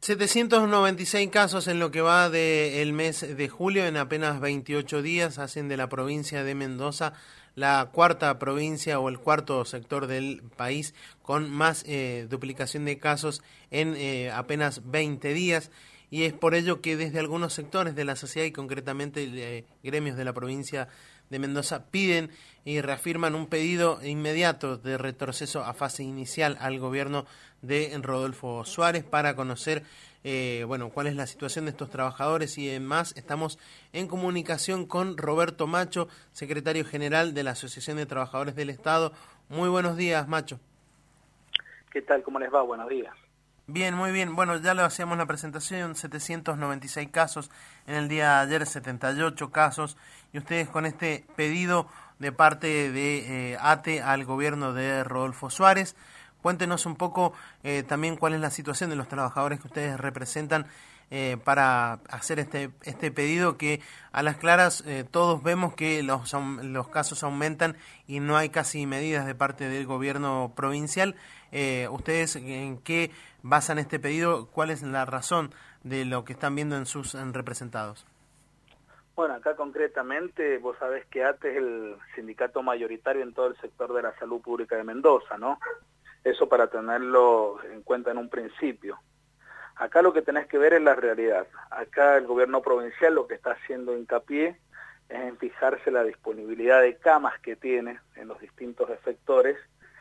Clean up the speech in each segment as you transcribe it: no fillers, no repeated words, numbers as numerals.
796 casos en lo que va del mes de julio, en apenas 28 días, hacen de la provincia de Mendoza la cuarta provincia o el cuarto sector del país con más duplicación de casos en apenas 20 días. Y es por ello que desde algunos sectores de la sociedad y concretamente gremios de la provincia de Mendoza piden y reafirman un pedido inmediato de retroceso a fase inicial al gobierno de Rodolfo Suárez para conocer cuál es la situación de estos trabajadores y demás. Estamos en comunicación con Roberto Macho, secretario general de la Asociación de Trabajadores del Estado. Muy buenos días, Macho. ¿Qué tal? ¿Cómo les va? Buenos días. Bien, muy bien. Bueno, ya lo hacíamos la presentación, 796 casos, en el día de ayer 78 casos, y ustedes con este pedido de parte de ATE al gobierno de Rodolfo Suárez. Cuéntenos un poco también cuál es la situación de los trabajadores que ustedes representan para hacer este pedido que a las claras todos vemos que los casos aumentan y no hay casi medidas de parte del gobierno provincial. ¿Ustedes en qué basan este pedido? ¿Cuál es la razón de lo que están viendo en sus representados? Bueno, acá concretamente vos sabés que ATE es el sindicato mayoritario en todo el sector de la salud pública de Mendoza, ¿no? Eso para tenerlo en cuenta en un principio. Acá lo que tenés que ver es la realidad. Acá el gobierno provincial lo que está haciendo hincapié es en fijarse la disponibilidad de camas que tiene en los distintos efectores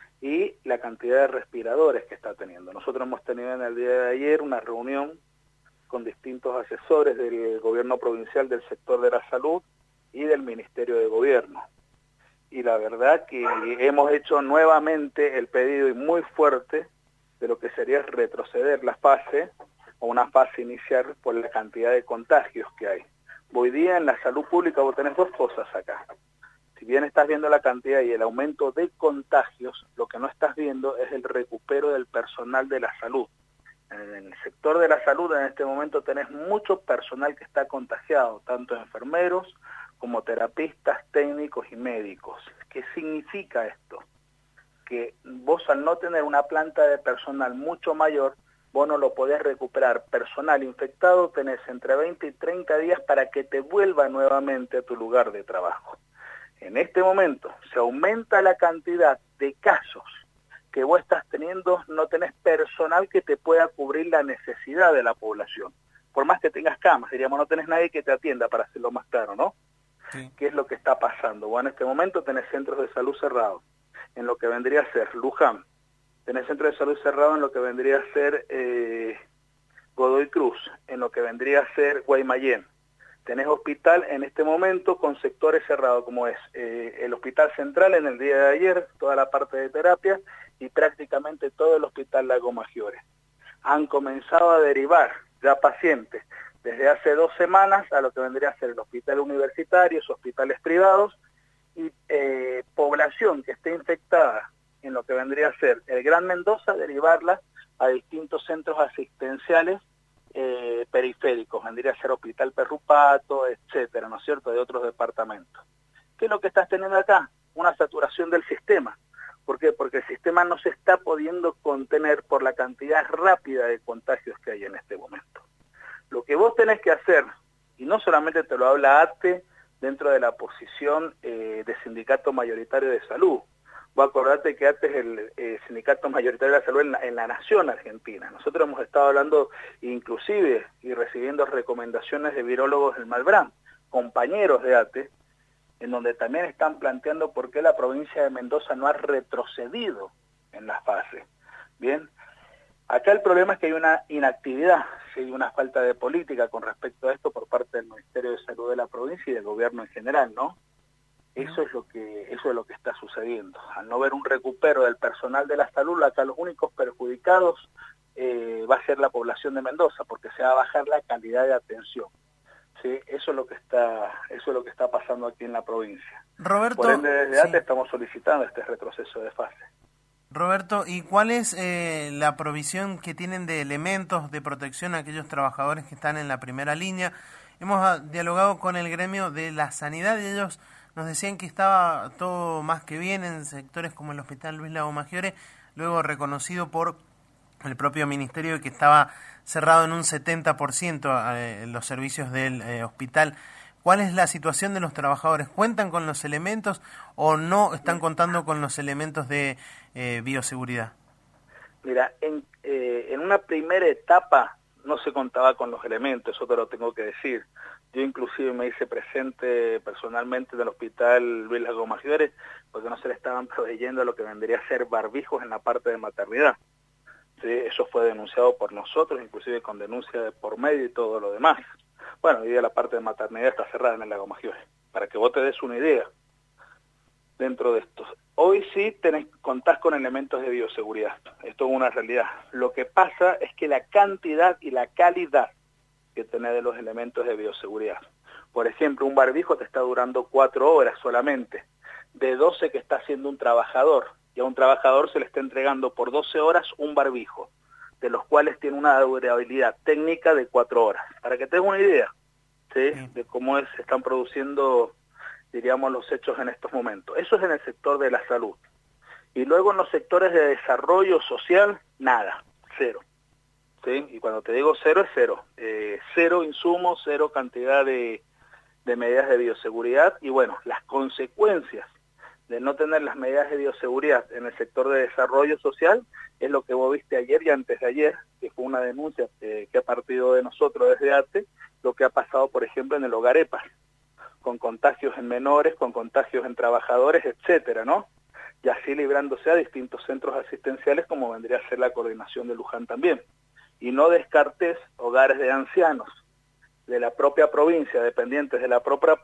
y la cantidad de respiradores que está teniendo. Nosotros hemos tenido en el día de ayer una reunión con distintos asesores del gobierno provincial del sector de la salud y del Ministerio de Gobierno. Y la verdad que hemos hecho nuevamente el pedido y muy fuerte de lo que sería retroceder la fase o una fase inicial por la cantidad de contagios que hay. Hoy día en la salud pública vos tenés dos cosas acá. Si bien estás viendo la cantidad y el aumento de contagios, lo que no estás viendo es el recupero del personal de la salud. En el sector de la salud en este momento tenés mucho personal que está contagiado, tanto enfermeros como terapistas, técnicos y médicos. ¿Qué significa esto? Que vos al no tener una planta de personal mucho mayor, vos no lo podés recuperar. Personal infectado tenés entre 20 y 30 días para que te vuelva nuevamente a tu lugar de trabajo. En este momento se aumenta la cantidad de casos que vos estás teniendo, no tenés personal que te pueda cubrir la necesidad de la población. Por más que tengas camas, diríamos, no tenés nadie que te atienda, para hacerlo más claro, ¿no? Sí. ¿Qué es lo que está pasando? Bueno, en este momento tenés centros de salud cerrados, en lo que vendría a ser Luján, tenés centro de salud cerrado en lo que vendría a ser Godoy Cruz, en lo que vendría a ser Guaymallén. Tenés hospital en este momento con sectores cerrados, como es el Hospital Central en el día de ayer, toda la parte de terapia, y prácticamente todo el Hospital Lago Maggiore. Han comenzado a derivar ya pacientes desde hace 2 semanas a lo que vendría a ser el hospital universitario, hospitales privados, y población que esté infectada en lo que vendría a ser el Gran Mendoza, derivarla a distintos centros asistenciales periféricos, vendría a ser Hospital Perrupato, etcétera, ¿no es cierto?, de otros departamentos. ¿Qué es lo que estás teniendo acá? Una saturación del sistema. ¿Por qué? Porque el sistema no se está pudiendo contener por la cantidad rápida de contagios que hay en este momento. Lo que vos tenés que hacer, y no solamente te lo habla ATE dentro de la posición de sindicato mayoritario de salud, vos acordate que ATE es el sindicato mayoritario de la salud en la nación argentina. Nosotros hemos estado hablando inclusive y recibiendo recomendaciones de virólogos del Malbrán, compañeros de ATE, en donde también están planteando por qué la provincia de Mendoza no ha retrocedido en la fase. Bien, acá el problema es que hay una inactividad, sí, hay una falta de política con respecto a esto por parte del Ministerio de Salud de la provincia y del gobierno en general, ¿no? Eso es lo que está sucediendo. Al no ver un recupero del personal de la salud, acá los únicos perjudicados va a ser la población de Mendoza, porque se va a bajar la calidad de atención. Sí, eso es lo que está pasando aquí en la provincia. Roberto, por ende, desde ATE estamos solicitando este retroceso de fase. Roberto, ¿y cuál es la provisión que tienen de elementos de protección a aquellos trabajadores que están en la primera línea? Hemos dialogado con el gremio de la sanidad y ellos nos decían que estaba todo más que bien en sectores como el Hospital Luis Lago Maggiore, luego reconocido por el propio ministerio que estaba cerrado en un 70% los servicios del hospital. ¿Cuál es la situación de los trabajadores? ¿Cuentan con los elementos o no están contando con los elementos de bioseguridad? Mira, en una primera etapa no se contaba con los elementos, eso te lo tengo que decir. Yo inclusive me hice presente personalmente del hospital Luis Lago Maggiore porque no se le estaban proveyendo lo que vendría a ser barbijos en la parte de maternidad. Sí, eso fue denunciado por nosotros, inclusive con denuncia de por medio y todo lo demás. Bueno, hoy día la parte de maternidad está cerrada en el Lago Maggiore, para que vos te des una idea dentro de esto. Hoy sí contás con elementos de bioseguridad, esto es una realidad. Lo que pasa es que la cantidad y la calidad que tenés de los elementos de bioseguridad. Por ejemplo, un barbijo te está durando 4 horas solamente, de 12 que está haciendo un trabajador, y a un trabajador se le está entregando por 12 horas un barbijo, de los cuales tiene una durabilidad técnica de 4 horas. Para que tengas una idea, ¿sí?, de cómo se están produciendo, diríamos, los hechos en estos momentos. Eso es en el sector de la salud. Y luego en los sectores de desarrollo social, nada, cero. ¿Sí? Y cuando te digo cero, es cero. Cero insumos, cero cantidad de medidas de bioseguridad. Y bueno, las consecuencias de no tener las medidas de bioseguridad en el sector de desarrollo social es lo que vos viste ayer y antes de ayer, que fue una denuncia que ha partido de nosotros desde ATE, lo que ha pasado, por ejemplo, en el hogar EPAS, con contagios en menores, con contagios en trabajadores, etcétera, ¿no? Y así librándose a distintos centros asistenciales, como vendría a ser la coordinación de Luján también. Y no descartes hogares de ancianos de la propia provincia, dependientes de la propia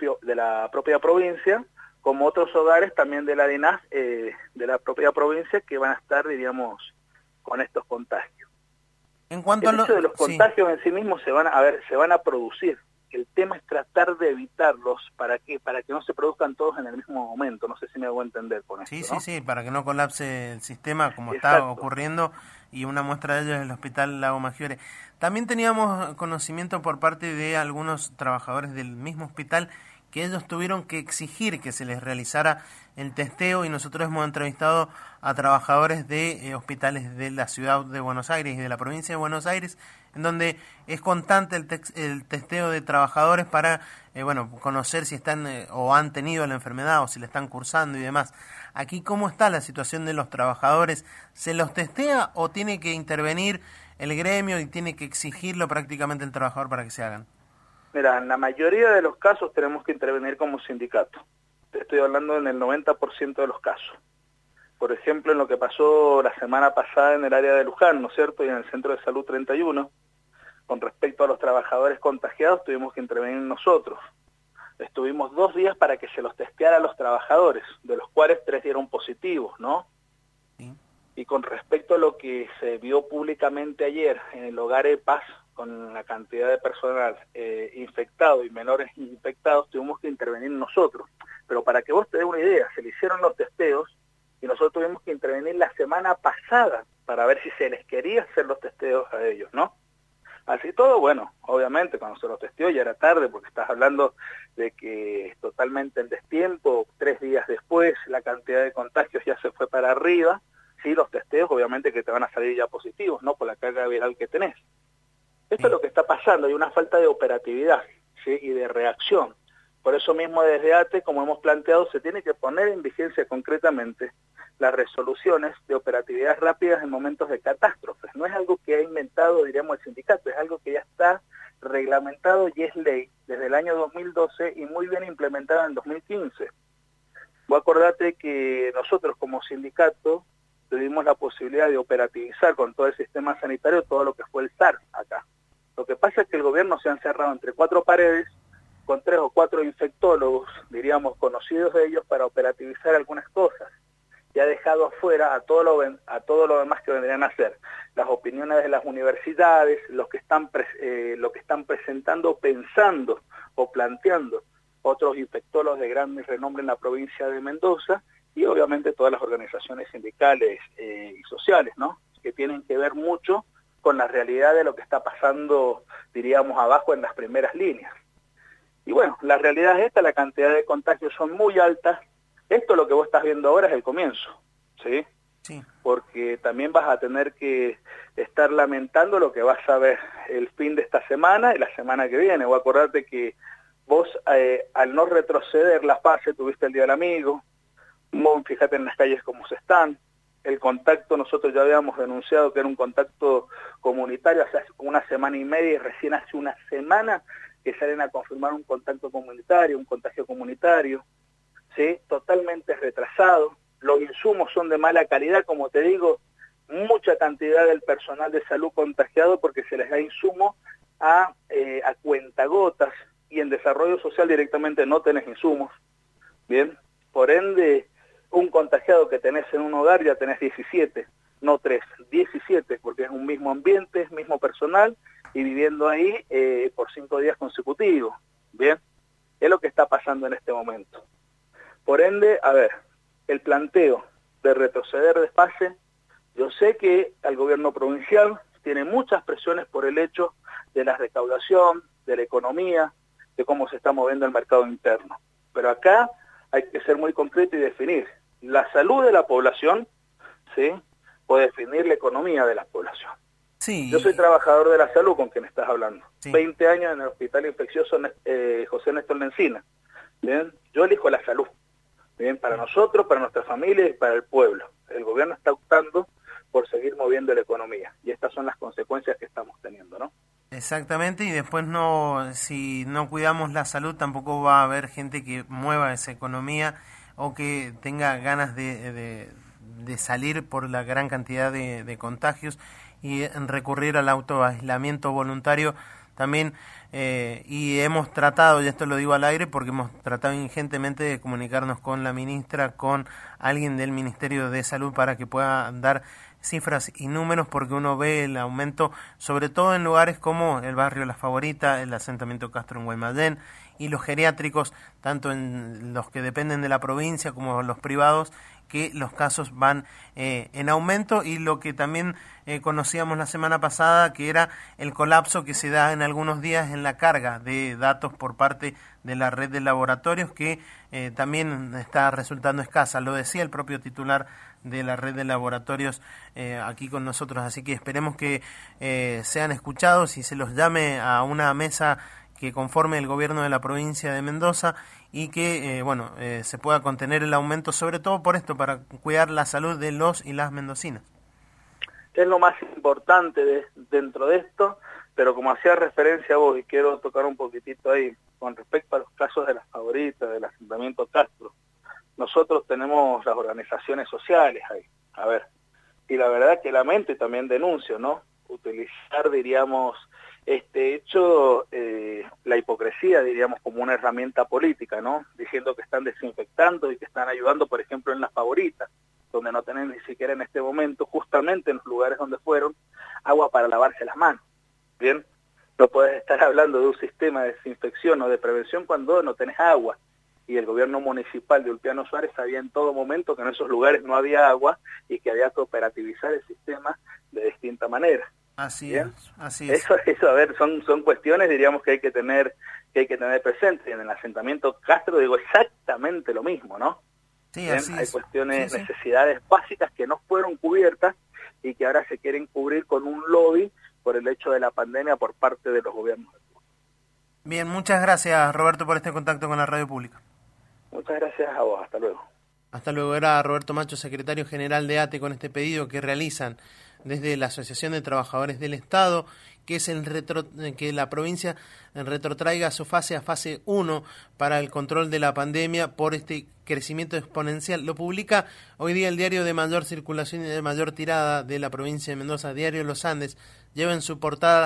provincia, como otros hogares también de la DINAS, de la propia provincia, que van a estar, diríamos, con estos contagios. En cuanto el hecho de los contagios en sí mismos se van a producir. El tema es tratar de evitarlos para que no se produzcan todos en el mismo momento. No sé si me hago entender con esto, ¿no? Sí, para que no colapse el sistema como Exacto. está ocurriendo, y una muestra de ello es el Hospital Lago Maggiore. También teníamos conocimiento por parte de algunos trabajadores del mismo hospital que ellos tuvieron que exigir que se les realizara el testeo, y nosotros hemos entrevistado a trabajadores de hospitales de la ciudad de Buenos Aires y de la provincia de Buenos Aires, en donde es constante el testeo de trabajadores para conocer si están o han tenido la enfermedad o si la están cursando y demás. Aquí, ¿cómo está la situación de los trabajadores? ¿Se los testea o tiene que intervenir el gremio y tiene que exigirlo prácticamente el trabajador para que se hagan? Mira, en la mayoría de los casos tenemos que intervenir como sindicato. Te estoy hablando en el 90% de los casos. Por ejemplo, en lo que pasó la semana pasada en el área de Luján, ¿no es cierto?, y en el Centro de Salud 31, con respecto a los trabajadores contagiados, tuvimos que intervenir nosotros. Estuvimos 2 días para que se los testeara a los trabajadores, de los cuales 3 dieron positivos, ¿no? Sí. Y con respecto a lo que se vio públicamente ayer en el hogar EPAS, con la cantidad de personal infectado y menores infectados, tuvimos que intervenir nosotros. Pero para que vos te des una idea, se le hicieron los testeos y nosotros tuvimos que intervenir la semana pasada para ver si se les quería hacer los testeos a ellos, ¿no? Así todo, bueno, obviamente cuando se los testeó ya era tarde, porque estás hablando de que totalmente en destiempo, 3 días después la cantidad de contagios ya se fue para arriba. Sí, los testeos obviamente que te van a salir ya positivos, ¿no?, por la carga viral que tenés. Esto es lo que está pasando, hay una falta de operatividad, ¿sí?, y de reacción. Por eso mismo desde ATE, como hemos planteado, se tiene que poner en vigencia concretamente las resoluciones de operatividad rápidas en momentos de catástrofes. No es algo que ha inventado, diríamos, el sindicato, es algo que ya está reglamentado y es ley desde el año 2012 y muy bien implementada en 2015. Vos acordate que nosotros como sindicato tuvimos la posibilidad de operativizar con todo el sistema sanitario todo lo que fue el SAR acá. Lo que pasa es que el gobierno se ha encerrado entre 4 paredes con 3 o 4 infectólogos, diríamos, conocidos de ellos para operativizar algunas cosas. Y ha dejado afuera a todo lo demás que vendrían a hacer. Las opiniones de las universidades, lo que están presentando, pensando o planteando otros infectólogos de gran renombre en la provincia de Mendoza, y obviamente todas las organizaciones sindicales y sociales, ¿no?, que tienen que ver mucho con la realidad de lo que está pasando, diríamos, abajo en las primeras líneas. Y bueno, la realidad es esta, la cantidad de contagios son muy altas. Esto lo que vos estás viendo ahora es el comienzo, ¿sí? Sí. porque también vas a tener que estar lamentando lo que vas a ver el fin de esta semana y la semana que viene. O acordate que vos, al no retroceder las fases, tuviste el Día del Amigo, fíjate en las calles cómo se están, el contacto, nosotros ya habíamos denunciado que era un contacto comunitario hace una semana y media, y recién hace una semana que salen a confirmar un contacto comunitario, un contagio comunitario, ¿sí? Totalmente retrasado. Los insumos son de mala calidad, como te digo, mucha cantidad del personal de salud contagiado porque se les da insumo a cuentagotas, y en desarrollo social directamente no tenés insumos, ¿bien? Por ende, un contagiado que tenés en un hogar ya tenés 17, no 3, 17, porque es un mismo ambiente, mismo personal, y viviendo ahí por 5 días consecutivos, ¿bien? Es lo que está pasando en este momento. Por ende, a ver, el planteo de retroceder de fase, yo sé que el gobierno provincial tiene muchas presiones por el hecho de la recaudación, de la economía, de cómo se está moviendo el mercado interno. Pero acá hay que ser muy concreto y definir la salud de la población, ¿sí? O definir la economía de la población. Sí. Yo soy trabajador de la salud, con quien estás hablando. Sí. 20 años en el Hospital Infeccioso José Néstor Lencina. ¿Bien? Yo elijo la salud. Bien, para nosotros, para nuestra familia y para el pueblo. El gobierno está optando por seguir moviendo la economía, y estas son las consecuencias que estamos teniendo, ¿no? Exactamente, y después si no cuidamos la salud, tampoco va a haber gente que mueva esa economía o que tenga ganas de salir por la gran cantidad de contagios y recurrir al autoaislamiento voluntario también. Y hemos tratado, y esto lo digo al aire porque hemos tratado ingentemente de comunicarnos con la ministra, con alguien del Ministerio de Salud para que pueda dar cifras y números, porque uno ve el aumento, sobre todo en lugares como el barrio La Favorita, el asentamiento Castro en Guaymallén, y los geriátricos, tanto en los que dependen de la provincia como los privados, que los casos van en aumento, y lo que también conocíamos la semana pasada, que era el colapso que se da en algunos días en la carga de datos por parte de la red de laboratorios, que también está resultando escasa. Lo decía el propio titular de la red de laboratorios aquí con nosotros, así que esperemos que sean escuchados y se los llame a una mesa que conforme el gobierno de la provincia de Mendoza, y que se pueda contener el aumento, sobre todo por esto, para cuidar la salud de los y las mendocinas. Es lo más importante dentro de esto, pero como hacía referencia a vos, y quiero tocar un poquitito ahí, con respecto a los casos de La Favorita, del asentamiento Castro, nosotros tenemos las organizaciones sociales ahí, a ver, y la verdad que lamento y también denuncio, ¿no? Utilizar, diríamos, este hecho, la hipocresía, diríamos, como una herramienta política, ¿no? Diciendo que están desinfectando y que están ayudando, por ejemplo, en Las Favoritas, donde no tienen ni siquiera en este momento, justamente en los lugares donde fueron, agua para lavarse las manos, ¿bien? No puedes estar hablando de un sistema de desinfección o de prevención cuando no tenés agua. Y el gobierno municipal de Ulpiano Suárez sabía en todo momento que en esos lugares no había agua y que había que operativizar el sistema de distinta manera. Así ¿bien? es, así es. Eso, a ver, son cuestiones, diríamos, que hay que tener presente. Y en el asentamiento Castro digo exactamente lo mismo, ¿no? Sí, ¿bien? así Hay es. cuestiones, sí, sí. necesidades básicas que no fueron cubiertas y que ahora se quieren cubrir con un lobby por el hecho de la pandemia por parte de los gobiernos. Bien, muchas gracias, Roberto, por este contacto con la radio pública. Muchas gracias a vos, hasta luego. Hasta luego. Era Roberto Macho, secretario general de ATE, con este pedido que realizan desde la Asociación de Trabajadores del Estado, que es que la provincia retrotraiga su fase a fase 1 para el control de la pandemia por este crecimiento exponencial. Lo publica hoy día el diario de mayor circulación y de mayor tirada de la provincia de Mendoza, Diario Los Andes. Lleva en su portada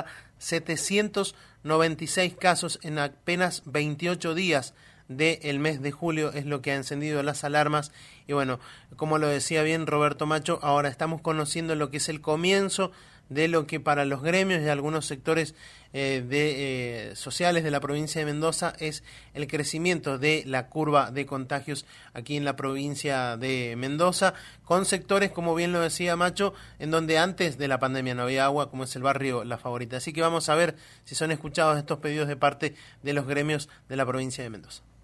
796 casos en apenas 28 días del mes de julio, es lo que ha encendido las alarmas. Y bueno, como lo decía bien Roberto Macho, ahora estamos conociendo lo que es el comienzo de lo que para los gremios y algunos sectores sociales de la provincia de Mendoza es el crecimiento de la curva de contagios aquí en la provincia de Mendoza, con sectores, como bien lo decía Macho, en donde antes de la pandemia no había agua, como es el barrio La Favorita. Así que vamos a ver si son escuchados estos pedidos de parte de los gremios de la provincia de Mendoza.